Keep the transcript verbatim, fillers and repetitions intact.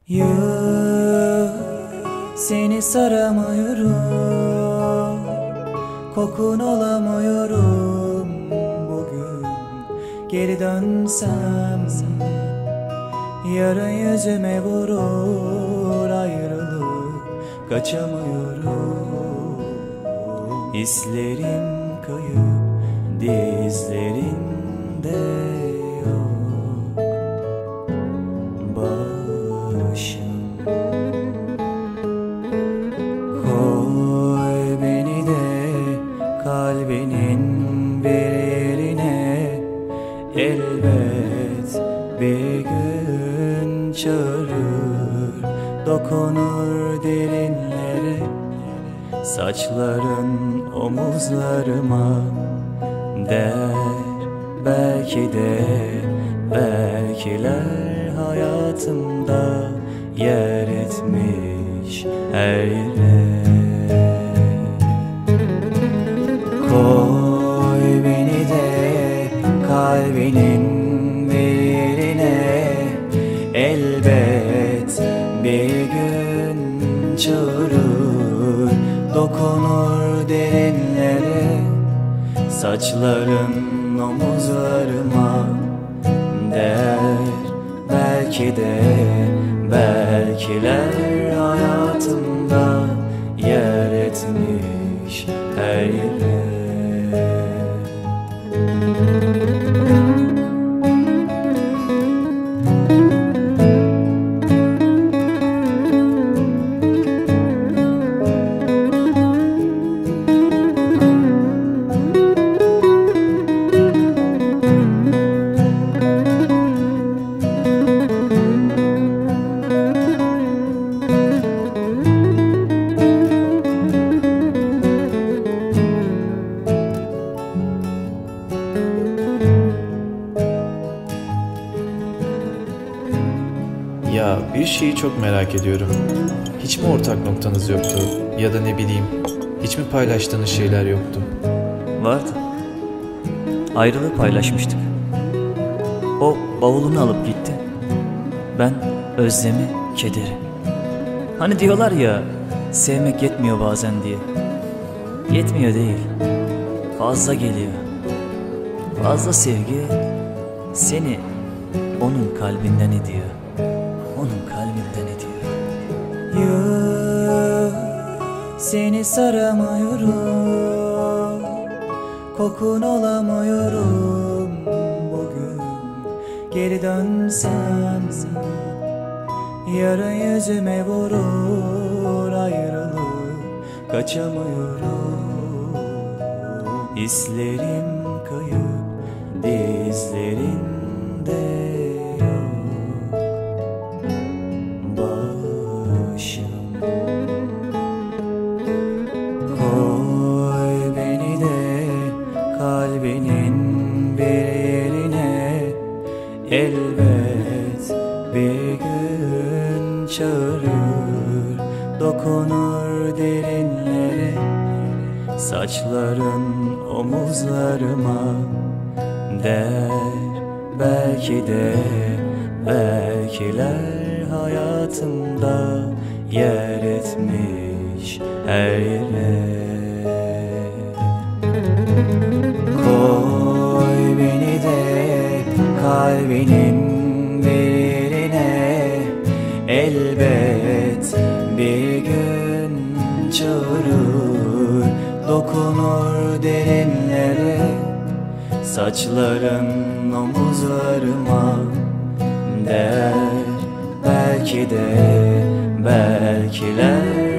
Yıl seni saramıyorum, kokun olamıyorum. Bugün geri dönsem yarın yüzüme vurur ayrılık, kaçamıyorum. İzlerim kayıp dizlerinde yok başım. Koy beni de kalbinin bir yerine, elbet bir gün çağırır, dokunur derinlere. Saçların omuzlarıma der, belki de belkiler hayatımda yer etmiş her yere. Koy beni de kalbinin bir yerine, elbet bir gün çağırır, dokunur derinlere. Saçların omuzlarıma der, belki de belkiler hayatımda yer etmiş her yere. Ya bir şeyi çok merak ediyorum. Hiç mi ortak noktanız yoktu? Ya da ne bileyim, hiç mi paylaştığınız şeyler yoktu? Vardı. Ayrılığı paylaşmıştık. O bavulunu alıp gitti, ben özlemi, kederi. Hani diyorlar ya, sevmek yetmiyor bazen diye. Yetmiyor değil, fazla geliyor. Fazla sevgi seni onun kalbinden ediyor, onun kalbinden ediyor. Yıl seni saramıyorum, kokun olamıyorum. Bugün geri dönsem yarın yüzüme vurur ayrılık, kaçamıyorum. İzlerim kayıp dizlerinde yok başım. Koy beni de kalbinin bir yerine, elbet bir gün çağırır, dokunur derinlere. Saçların omuzlarıma der, belki de belkiler hayatımda yer etmiş her yere. Koy beni de kalbinin bir yerine, elbet bir gün çağırır, dokunur derinlere. Saçların omuzlarıma der, belki de belkiler